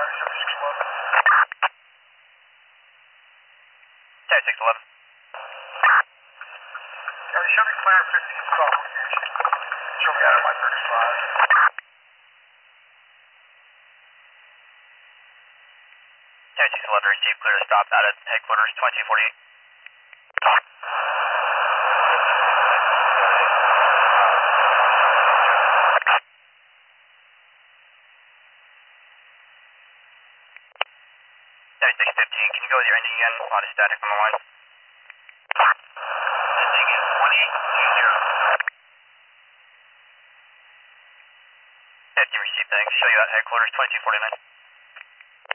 611. Show me clear 15 call location. Show me out of my 35. Tower 611, receive clear to stop out at headquarters 2248. Tower 615, can you go with your ending again? A lot of static on the line. Ending is 1820. 50 receive, thanks. Show you at headquarters 2249.